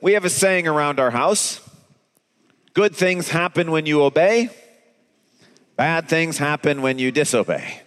We have a saying around our house: good things happen when you obey, bad things happen when you disobey.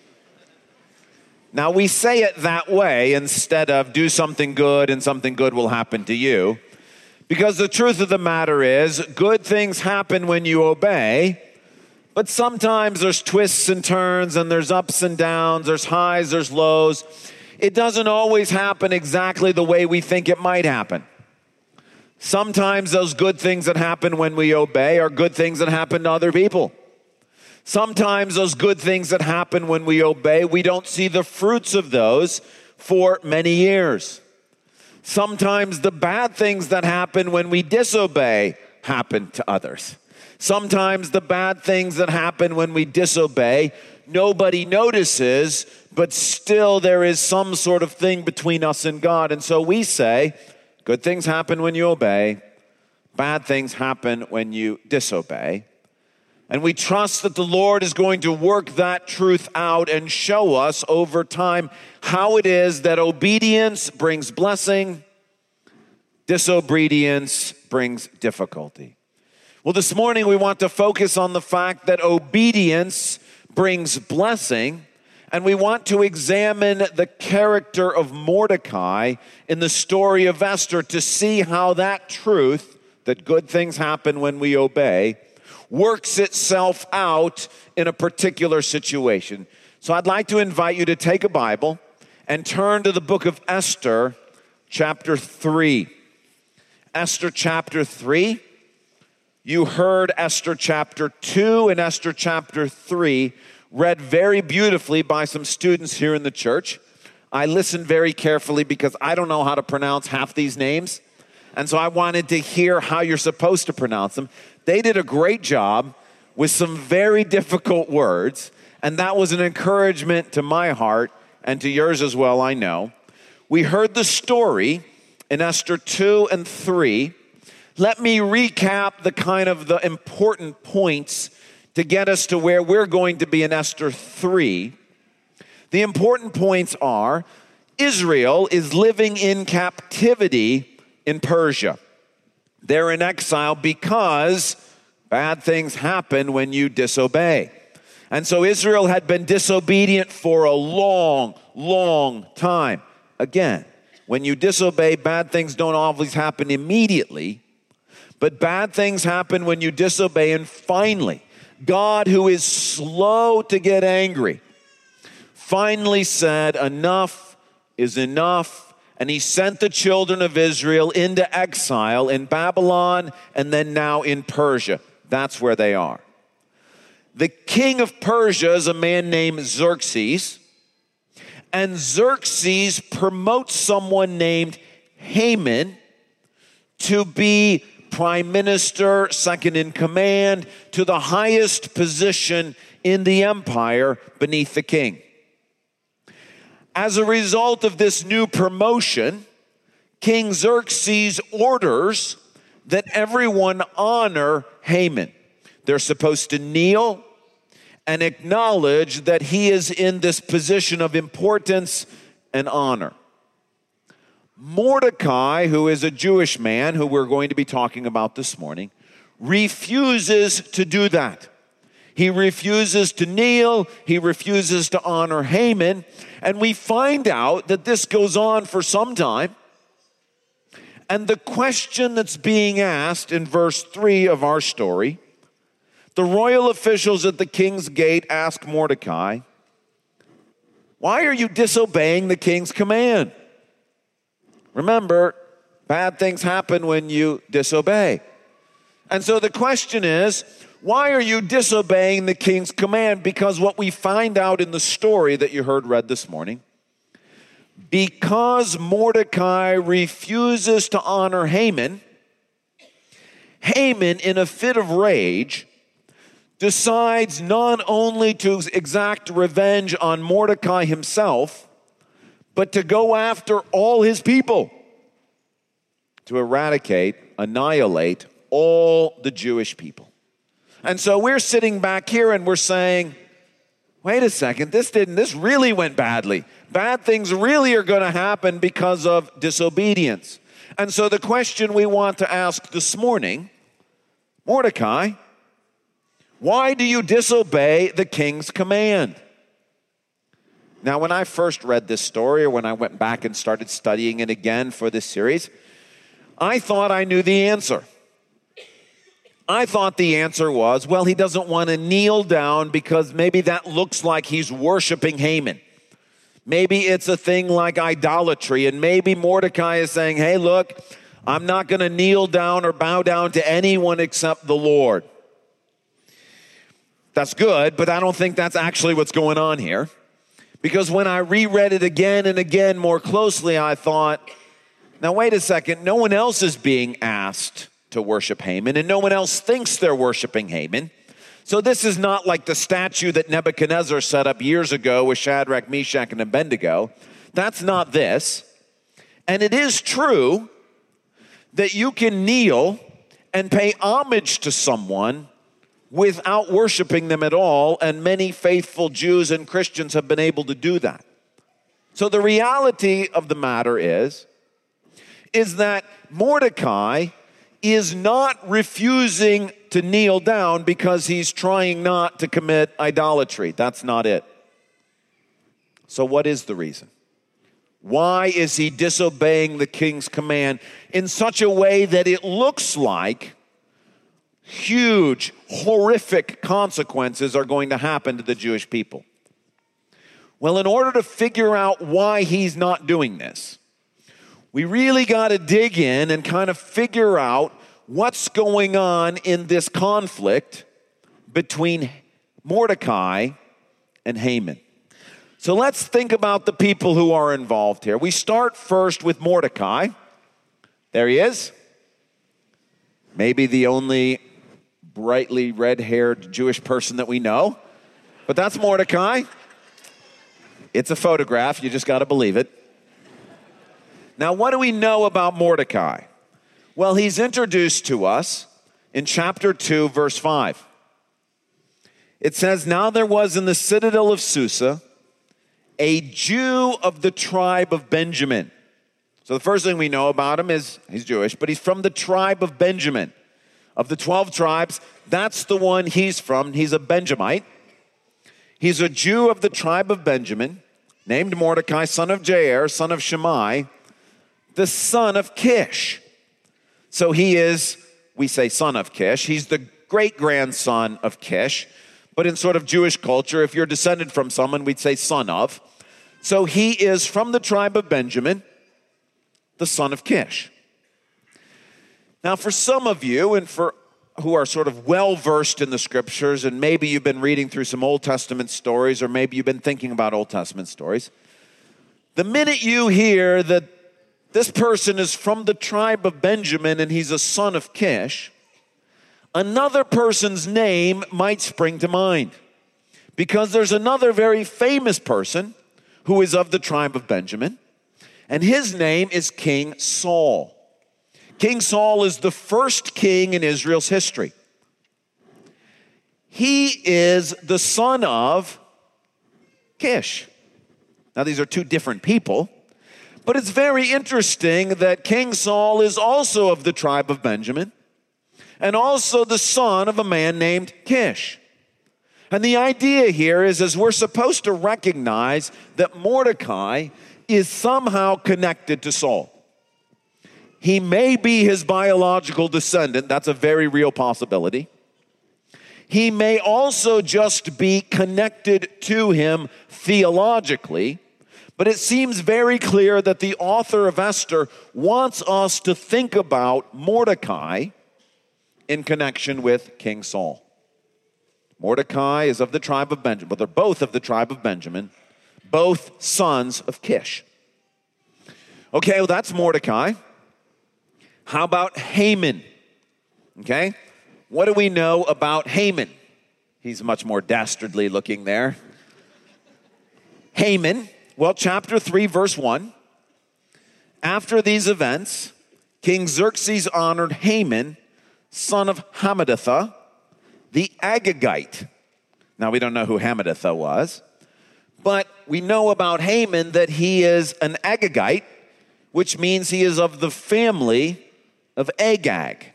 Now, we say it that way instead of do something good and something good will happen to you, because the truth of the matter is good things happen when you obey, but sometimes there's twists and turns and there's ups and downs, there's highs, there's lows. It doesn't always happen exactly the way we think it might happen. Sometimes those good things that happen when we obey are good things that happen to other people. Sometimes those good things that happen when we obey, we don't see the fruits of those for many years. Sometimes the bad things that happen when we disobey happen to others. Sometimes the bad things that happen when we disobey, nobody notices, but still there is some sort of thing between us and God. And so we say, good things happen when you obey, bad things happen when you disobey. And we trust that the Lord is going to work that truth out and show us over time how it is that obedience brings blessing, disobedience brings difficulty. Well, this morning we want to focus on the fact that obedience brings blessing, and we want to examine the character of Mordecai in the story of Esther to see how that truth, that good things happen when we obey, works itself out in a particular situation. So I'd like to invite you to take a Bible and turn to the book of Esther, chapter 3. Esther chapter 3. You heard Esther chapter 2 and Esther chapter 3 read very beautifully by some students here in the church. I listened very carefully because I don't know how to pronounce half these names. And so I wanted to hear how you're supposed to pronounce them. They did a great job with some very difficult words, and that was an encouragement to my heart and to yours as well, I know. We heard the story in Esther 2 and 3. Let me recap the important points to get us to where we're going to be in Esther 3. The important points are: Israel is living in captivity in Persia. They're in exile because bad things happen when you disobey. And so Israel had been disobedient for a long, long time. Again, when you disobey, bad things don't always happen immediately, but bad things happen when you disobey. And finally, God, who is slow to get angry, finally said, enough is enough. And he sent the children of Israel into exile in Babylon and then now in Persia. That's where they are. The king of Persia is a man named Xerxes. And Xerxes promotes someone named Haman to be prime minister, second in command, to the highest position in the empire beneath the king. As a result of this new promotion, King Xerxes orders that everyone honor Haman. They're supposed to kneel and acknowledge that he is in this position of importance and honor. Mordecai, who is a Jewish man who we're going to be talking about this morning, refuses to do that. He refuses to kneel. He refuses to honor Haman. And we find out that this goes on for some time. And the question that's being asked in verse 3 of our story, the royal officials at the king's gate ask Mordecai, why are you disobeying the king's command? Remember, bad things happen when you disobey. And so the question is, why are you disobeying the king's command? Because what we find out in the story that you heard read this morning, because Mordecai refuses to honor Haman, Haman, in a fit of rage, decides not only to exact revenge on Mordecai himself, but to go after all his people, to eradicate, annihilate all the Jewish people. And so we're sitting back here and we're saying, wait a second, this really went badly. Bad things really are going to happen because of disobedience. And so the question we want to ask this morning, Mordecai, why do you disobey the king's command? Now, when I first read this story, or when I went back and started studying it again for this series, I thought I knew the answer. I thought the answer was, well, he doesn't want to kneel down because maybe that looks like he's worshiping Haman. Maybe it's a thing like idolatry, and maybe Mordecai is saying, hey, look, I'm not going to kneel down or bow down to anyone except the Lord. That's good, but I don't think that's actually what's going on here. Because when I reread it again and again more closely, I thought, now wait a second, no one else is being asked to worship Haman, and no one else thinks they're worshiping Haman. So this is not like the statue that Nebuchadnezzar set up years ago with Shadrach, Meshach, and Abednego. That's not this. And it is true that you can kneel and pay homage to someone without worshiping them at all, and many faithful Jews and Christians have been able to do that. So the reality of the matter is that Mordecai is not refusing to kneel down because he's trying not to commit idolatry. That's not it. So what is the reason? Why is he disobeying the king's command in such a way that it looks like huge, horrific consequences are going to happen to the Jewish people? Well, in order to figure out why he's not doing this, we really got to dig in and kind of figure out what's going on in this conflict between Mordecai and Haman. So let's think about the people who are involved here. We start first with Mordecai. There he is. Maybe the only brightly red-haired Jewish person that we know. But that's Mordecai. It's a photograph. You just got to believe it. Now, what do we know about Mordecai? Well, he's introduced to us in chapter 2, verse 5. It says, now there was in the citadel of Susa a Jew of the tribe of Benjamin. So the first thing we know about him is he's Jewish, but he's from the tribe of Benjamin. Of the 12 tribes, that's the one he's from. He's a Benjamite. He's a Jew of the tribe of Benjamin, named Mordecai, son of Jair, son of Shimei, the son of Kish. So he is, we say son of Kish. He's the great-grandson of Kish. But in sort of Jewish culture, if you're descended from someone, we'd say son of. So he is from the tribe of Benjamin, the son of Kish. Now, for some of you, and for who are sort of well-versed in the scriptures, and maybe you've been reading through some Old Testament stories, or maybe you've been thinking about Old Testament stories, the minute you hear that this person is from the tribe of Benjamin and he's a son of Kish, another person's name might spring to mind. Because there's another very famous person who is of the tribe of Benjamin, and his name is King Saul. King Saul is the first king in Israel's history. He is the son of Kish. Now, these are two different people, but it's very interesting that King Saul is also of the tribe of Benjamin and also the son of a man named Kish. And the idea here is, as we're supposed to recognize that Mordecai is somehow connected to Saul. He may be his biological descendant. That's a very real possibility. He may also just be connected to him theologically, but it seems very clear that the author of Esther wants us to think about Mordecai in connection with King Saul. Mordecai is of the tribe of Benjamin, but they're both of the tribe of Benjamin, both sons of Kish. Okay, well, that's Mordecai. How about Haman? Okay, what do we know about Haman? He's much more dastardly looking there. Haman, well, chapter 3, verse 1. After these events, King Xerxes honored Haman, son of Hammedatha, the Agagite. Now, we don't know who Hammedatha was, but we know about Haman that he is an Agagite, which means he is of the family of Agag.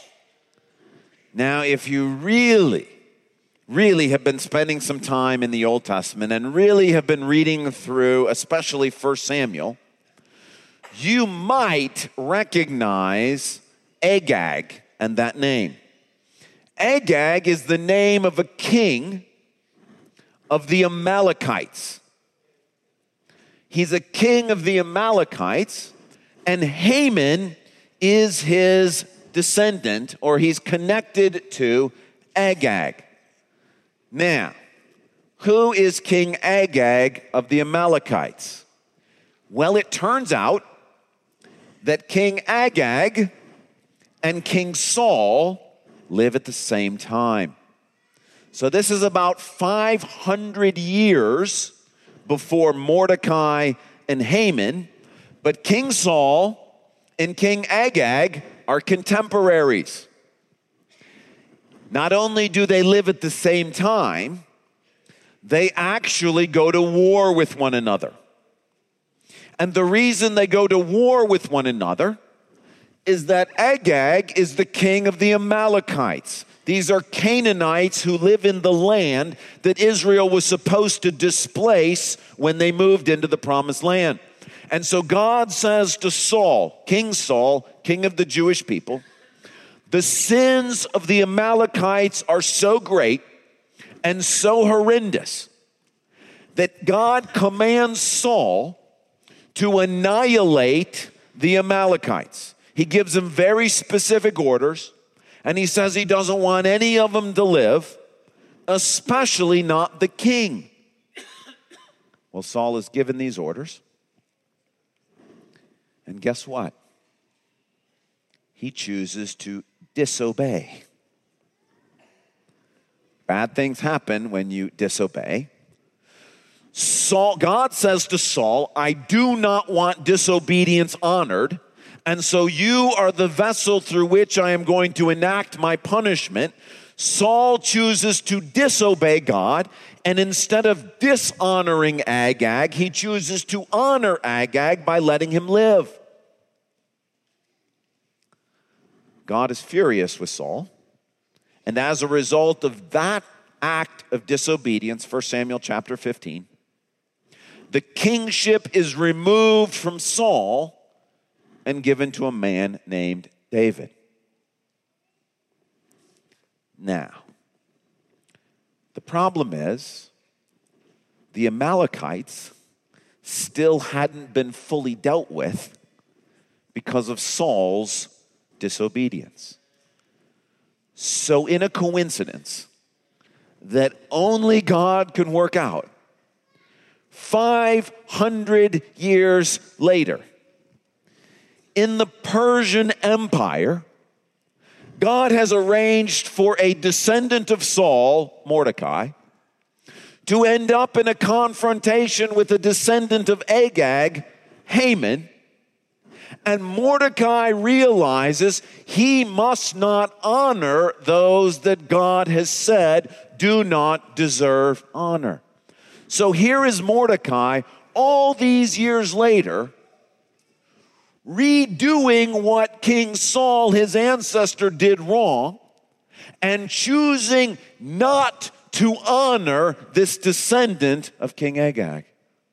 Now, if you really have been spending some time in the Old Testament and really have been reading through, especially 1 Samuel, you might recognize Agag and that name. Agag is the name of a king of the Amalekites. He's a king of the Amalekites, and Haman is his descendant, or he's connected to Agag. Now, who is King Agag of the Amalekites? Well, it turns out that King Agag and King Saul live at the same time. So this is about 500 years before Mordecai and Haman, but King Saul and King Agag are contemporaries. Not only do they live at the same time, they actually go to war with one another. And the reason they go to war with one another is that Agag is the king of the Amalekites. These are Canaanites who live in the land that Israel was supposed to displace when they moved into the promised land. And so God says to Saul, king of the Jewish people, the sins of the Amalekites are so great and so horrendous that God commands Saul to annihilate the Amalekites. He gives them very specific orders, and he says he doesn't want any of them to live, especially not the king. Well, Saul is given these orders, and guess what? He chooses to disobey. Bad things happen when you disobey. God says to Saul, I do not want disobedience honored, and so you are the vessel through which I am going to enact my punishment. Saul chooses to disobey God, and instead of dishonoring Agag, he chooses to honor Agag by letting him live. God is furious with Saul, and as a result of that act of disobedience, 1 Samuel chapter 15, the kingship is removed from Saul and given to a man named David. Now, the problem is the Amalekites still hadn't been fully dealt with because of Saul's disobedience. So in a coincidence that only God can work out, 500 years later, in the Persian Empire, God has arranged for a descendant of Saul, Mordecai, to end up in a confrontation with a descendant of Agag, Haman. And Mordecai realizes he must not honor those that God has said do not deserve honor. So here is Mordecai, all these years later, redoing what King Saul, his ancestor, did wrong, and choosing not to honor this descendant of King Agag.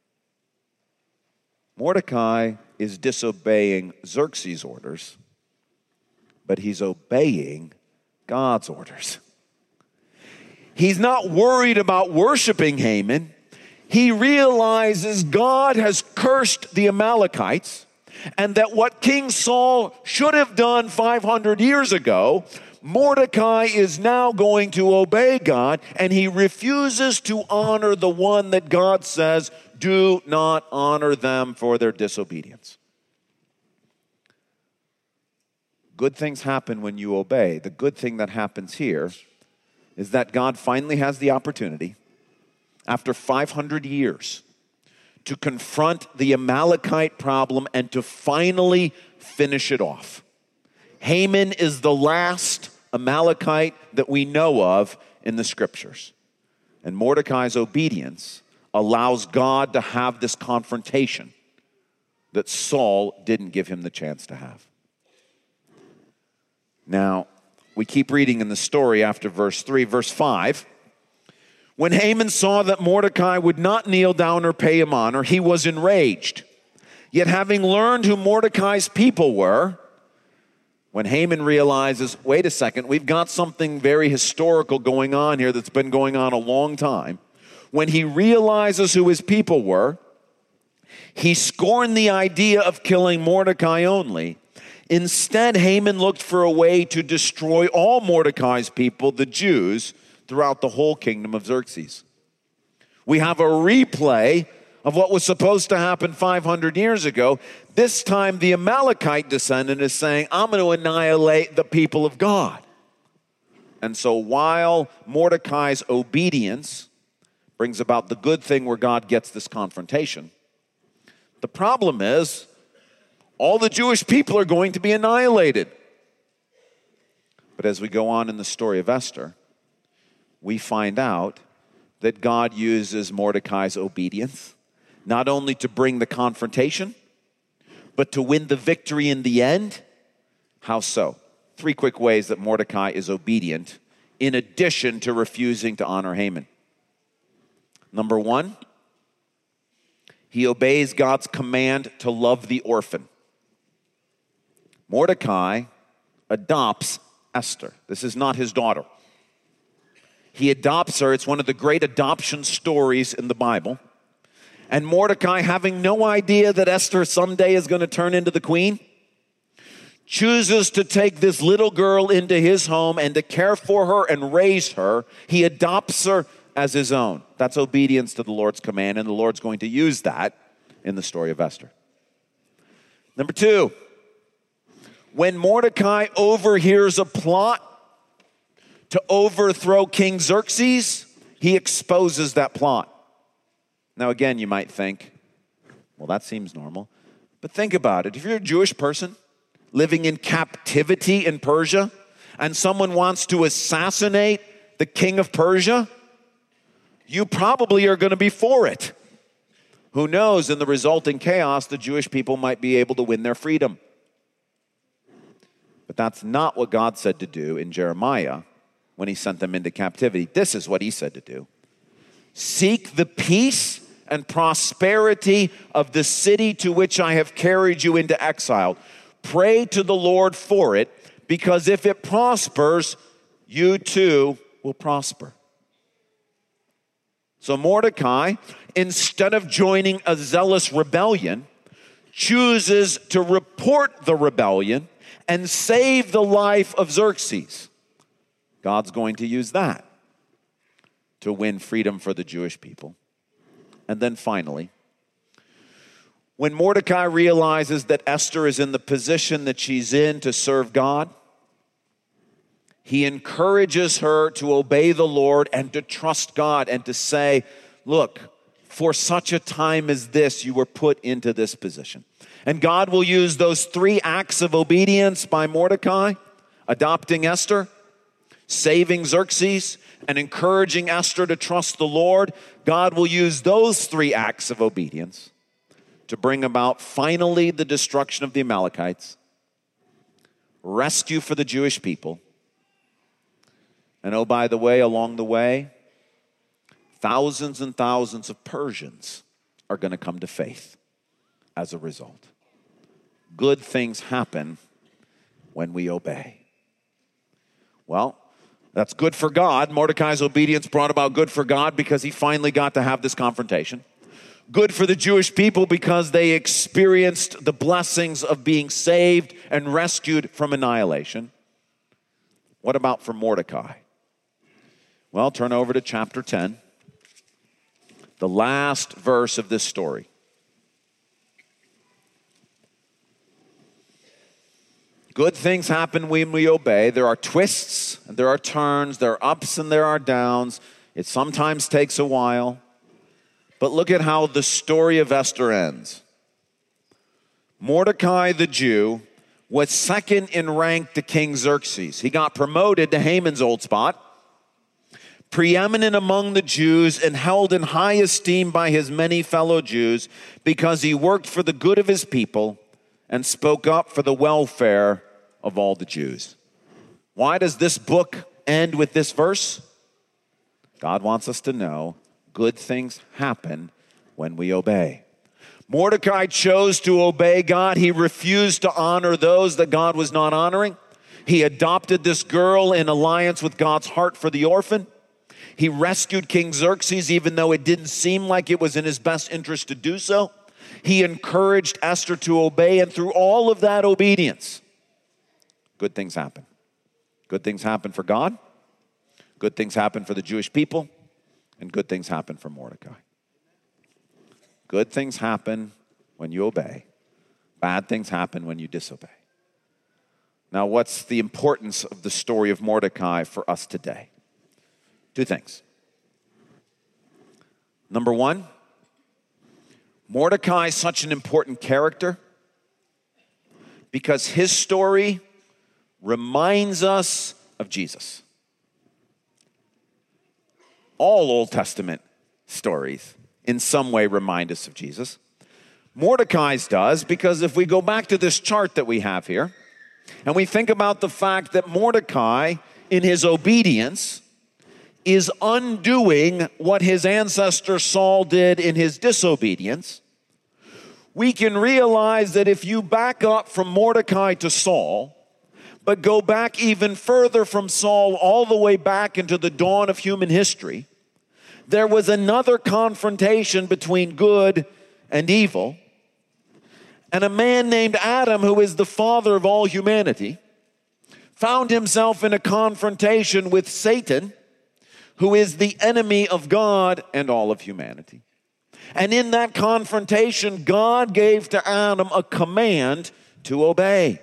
Mordecai is disobeying Xerxes' orders, but he's obeying God's orders. He's not worried about worshiping Haman. He realizes God has cursed the Amalekites, and that what King Saul should have done 500 years ago, Mordecai is now going to obey God, and he refuses to honor the one that God says, do not honor them for their disobedience. Good things happen when you obey. The good thing that happens here is that God finally has the opportunity, after 500 years, to confront the Amalekite problem and to finally finish it off. Haman is the last Amalekite that we know of in the scriptures. And Mordecai's obedience allows God to have this confrontation that Saul didn't give him the chance to have. Now, we keep reading in the story after verse 3. Verse 5, when Haman saw that Mordecai would not kneel down or pay him honor, he was enraged. Yet having learned who Mordecai's people were, when Haman realizes, wait a second, we've got something very historical going on here that's been going on a long time. When he realizes who his people were, he scorned the idea of killing Mordecai only. Instead, Haman looked for a way to destroy all Mordecai's people, the Jews, throughout the whole kingdom of Xerxes. We have a replay of what was supposed to happen 500 years ago. This time, the Amalekite descendant is saying, I'm going to annihilate the people of God. And so while Mordecai's obedience brings about the good thing where God gets this confrontation, the problem is all the Jewish people are going to be annihilated. But as we go on in the story of Esther, we find out that God uses Mordecai's obedience not only to bring the confrontation, but to win the victory in the end. How so? 3 quick ways that Mordecai is obedient in addition to refusing to honor Haman. Number 1, he obeys God's command to love the orphan. Mordecai adopts Esther. This is not his daughter. He adopts her. It's one of the great adoption stories in the Bible. And Mordecai, having no idea that Esther someday is going to turn into the queen, chooses to take this little girl into his home and to care for her and raise her. He adopts her as his own. That's obedience to the Lord's command, and the Lord's going to use that in the story of Esther. Number 2, when Mordecai overhears a plot to overthrow King Xerxes, he exposes that plot. Now again, you might think, well, that seems normal. But think about it. If you're a Jewish person living in captivity in Persia, and someone wants to assassinate the king of Persia, you probably are going to be for it. Who knows, in the resulting chaos, the Jewish people might be able to win their freedom. But that's not what God said to do in Jeremiah when he sent them into captivity. This is what he said to do. Seek the peace and prosperity of the city to which I have carried you into exile. Pray to the Lord for it, because if it prospers, you too will prosper. So Mordecai, instead of joining a zealous rebellion, chooses to report the rebellion and save the life of Xerxes. God's going to use that to win freedom for the Jewish people. And then finally, when Mordecai realizes that Esther is in the position that she's in to serve God, he encourages her to obey the Lord and to trust God and to say, look, for such a time as this, you were put into this position. And God will use those 3 acts of obedience by Mordecai, adopting Esther, saving Xerxes, and encouraging Esther to trust the Lord. God will use those 3 acts of obedience to bring about finally the destruction of the Amalekites, rescue for the Jewish people, and oh, by the way, along the way, thousands and thousands of Persians are going to come to faith as a result. Good things happen when we obey. Well, that's good for God. Mordecai's obedience brought about good for God because he finally got to have this confrontation. Good for the Jewish people because they experienced the blessings of being saved and rescued from annihilation. What about for Mordecai? Well, turn over to chapter 10, the last verse of this story. Good things happen when we obey. There are twists, and there are turns, there are ups and there are downs. It sometimes takes a while. But look at how the story of Esther ends. Mordecai the Jew was second in rank to King Xerxes. He got promoted to Haman's old spot. preeminent among the Jews and held in high esteem by his many fellow Jews because he worked for the good of his people and spoke up for the welfare of all the Jews. Why does this book end with this verse? God wants us to know good things happen when we obey. Mordecai chose to obey God. He refused to honor those that God was not honoring. He adopted this girl in alliance with God's heart for the orphan. He rescued King Xerxes even though it didn't seem like it was in his best interest to do so. He encouraged Esther to obey, and through all of that obedience, good things happen. Good things happen for God. Good things happen for the Jewish people. And good things happen for Mordecai. Good things happen when you obey. Bad things happen when you disobey. Now, what's the importance of the story of Mordecai for us today? Two things. Number one, Mordecai is such an important character because his story reminds us of Jesus. All Old Testament stories in some way remind us of Jesus. Mordecai's does, because if we go back to this chart that we have here, and we think about the fact that Mordecai, in his obedience, is undoing what his ancestor Saul did in his disobedience, we can realize that if you back up from Mordecai to Saul, but go back even further from Saul all the way back into the dawn of human history, there was another confrontation between good and evil. And a man named Adam, who is the father of all humanity, found himself in a confrontation with Satan, who is the enemy of God and all of humanity. And in that confrontation, God gave to Adam a command to obey.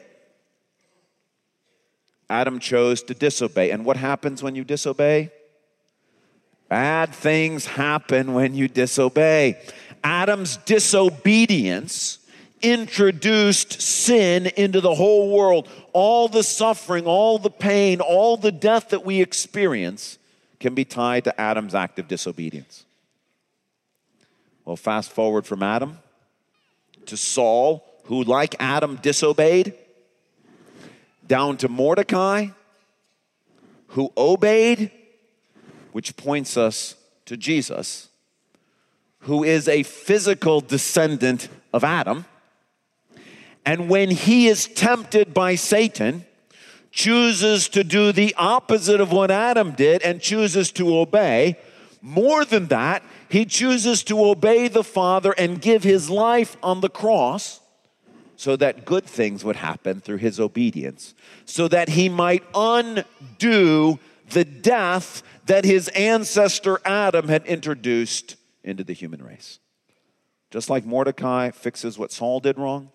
Adam chose to disobey. And what happens when you disobey? Bad things happen when you disobey. Adam's disobedience introduced sin into the whole world. All the suffering, all the pain, all the death that we experience can be tied to Adam's act of disobedience. Well, fast forward from Adam to Saul, who like Adam disobeyed, down to Mordecai, who obeyed, which points us to Jesus, who is a physical descendant of Adam. And when he is tempted by Satan, chooses to do the opposite of what Adam did and chooses to obey. More than that, he chooses to obey the Father and give his life on the cross so that good things would happen through his obedience, so that he might undo the death that his ancestor Adam had introduced into the human race. Just like Mordecai fixes what Saul did wrong,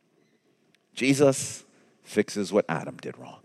Jesus fixes what Adam did wrong.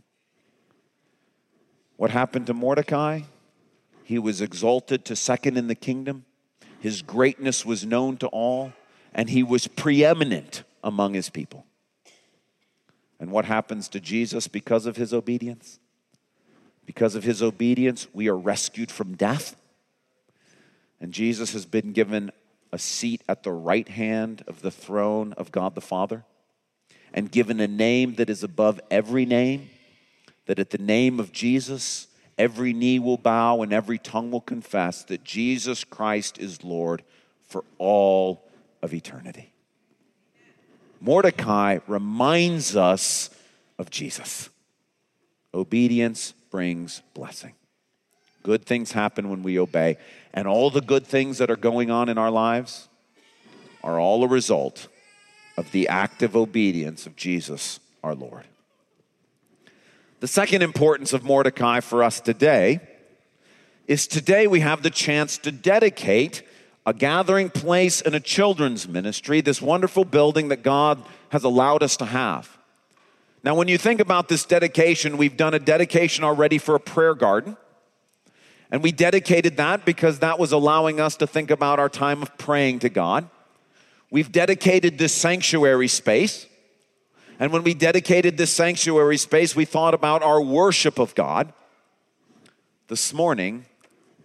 What happened to Mordecai? He was exalted to second in the kingdom. His greatness was known to all, and he was preeminent among his people. And what happens to Jesus because of his obedience? Because of his obedience, we are rescued from death. And Jesus has been given a seat at the right hand of the throne of God the Father, and given a name that is above every name, that at the name of Jesus, every knee will bow and every tongue will confess that Jesus Christ is Lord for all of eternity. Mordecai reminds us of Jesus. Obedience brings blessing. Good things happen when we obey. And all the good things that are going on in our lives are all a result of the active obedience of Jesus, our Lord. The second importance of Mordecai for us today is today we have the chance to dedicate a gathering place and a children's ministry, this wonderful building that God has allowed us to have. Now, when you think about this dedication, we've done a dedication already for a prayer garden. And we dedicated that because that was allowing us to think about our time of praying to God. We've dedicated this sanctuary space. And when we dedicated this sanctuary space, we thought about our worship of God. This morning,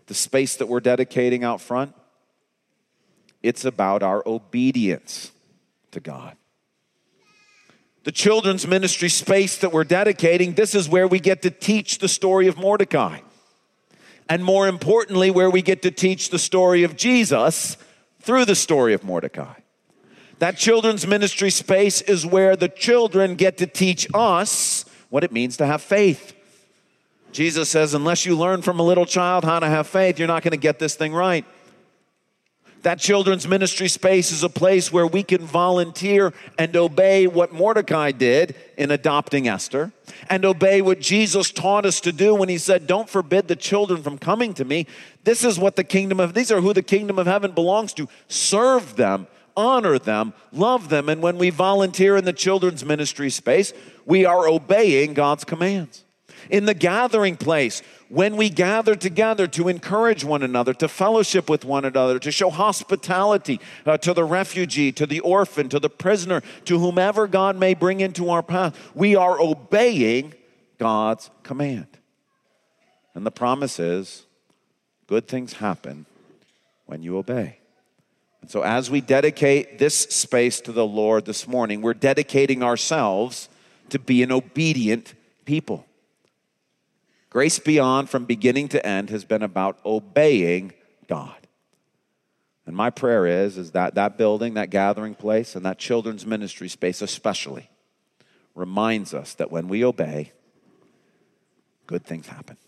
the space that we're dedicating out front, it's about our obedience to God. The children's ministry space that we're dedicating, this is where we get to teach the story of Mordecai. And more importantly, where we get to teach the story of Jesus through the story of Mordecai. That children's ministry space is where the children get to teach us what it means to have faith. Jesus says, unless you learn from a little child how to have faith, you're not going to get this thing right. That children's ministry space is a place where we can volunteer and obey what Mordecai did in adopting Esther, and obey what Jesus taught us to do when he said, don't forbid the children from coming to me. These are who the kingdom of heaven belongs to. Serve them, honor them, love them. And when we volunteer in the children's ministry space, we are obeying God's commands. In the gathering place, when we gather together to encourage one another, to fellowship with one another, to show hospitality to the refugee, to the orphan, to the prisoner, to whomever God may bring into our path, we are obeying God's command. And the promise is, good things happen when you obey. And so as we dedicate this space to the Lord this morning, we're dedicating ourselves to be an obedient people. Grace Beyond, from beginning to end, has been about obeying God. And my prayer is that that building, that gathering place, and that children's ministry space especially reminds us that when we obey, good things happen.